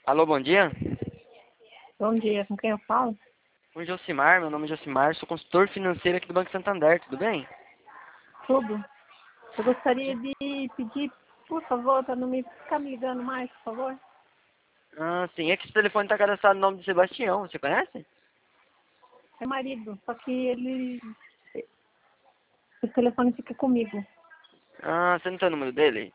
Alô, bom dia. Bom dia, com quem eu falo? Oi, Josimar, meu nome é Josimar, sou consultor financeiro aqui do Banco Santander, tudo bem? Tudo. Eu gostaria de pedir, por favor, para não me ficar me ligando mais, por favor. Ah, sim, é que esse telefone tá cadastrado no nome de Sebastião, você conhece? É marido, só que o telefone fica comigo. Ah, você não tem o número dele?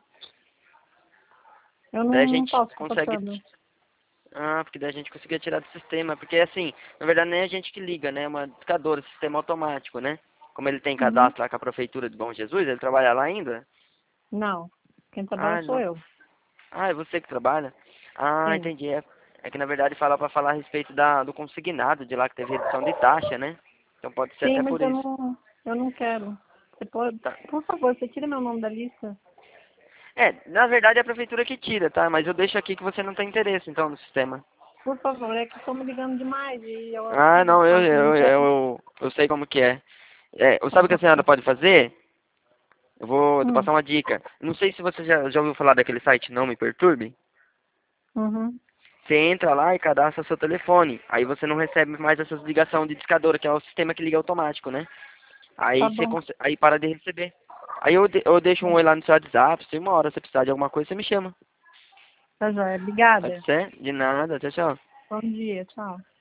Eu Daí a não gente posso ficar consegue... passando. Ah, porque daí a gente conseguia tirar do sistema, porque assim, na verdade nem é a gente que liga, né, é uma discadora, sistema automático, né? Como ele tem Uhum. cadastro lá com a Prefeitura de Bom Jesus, ele trabalha lá ainda? Não, quem trabalha Ah, sou não. eu. Ah, é você que trabalha? Ah, Sim. entendi. É que na verdade fala para falar a respeito do consignado de lá que teve redução de taxa, né? Então pode ser Sim, até mas por isso. eu não quero. Você pode, Tá. por favor, você tira meu nome da lista. É, na verdade é a prefeitura que tira, tá? Mas eu deixo aqui que você não tem interesse, então, no sistema. Por favor, é que estão me ligando demais e eu Ah, assim, não, sabe, não quero. eu sei como que é. É, Por sabe o que a senhora favor. pode fazer? Eu vou te Hum. passar uma dica. Não sei se você já ouviu falar daquele site Não Me Perturbe. Uhum. Você entra lá e cadastra seu telefone. Aí você não recebe mais essas ligações de discadora, que é o sistema que liga automático, né? Tá Aí você bom. aí para de receber. Aí eu deixo um oi lá no seu WhatsApp, se uma hora você precisar de alguma coisa, você me chama. Tá joia. Pode Obrigada. ser? De nada, tchau, tchau. Bom dia, tchau.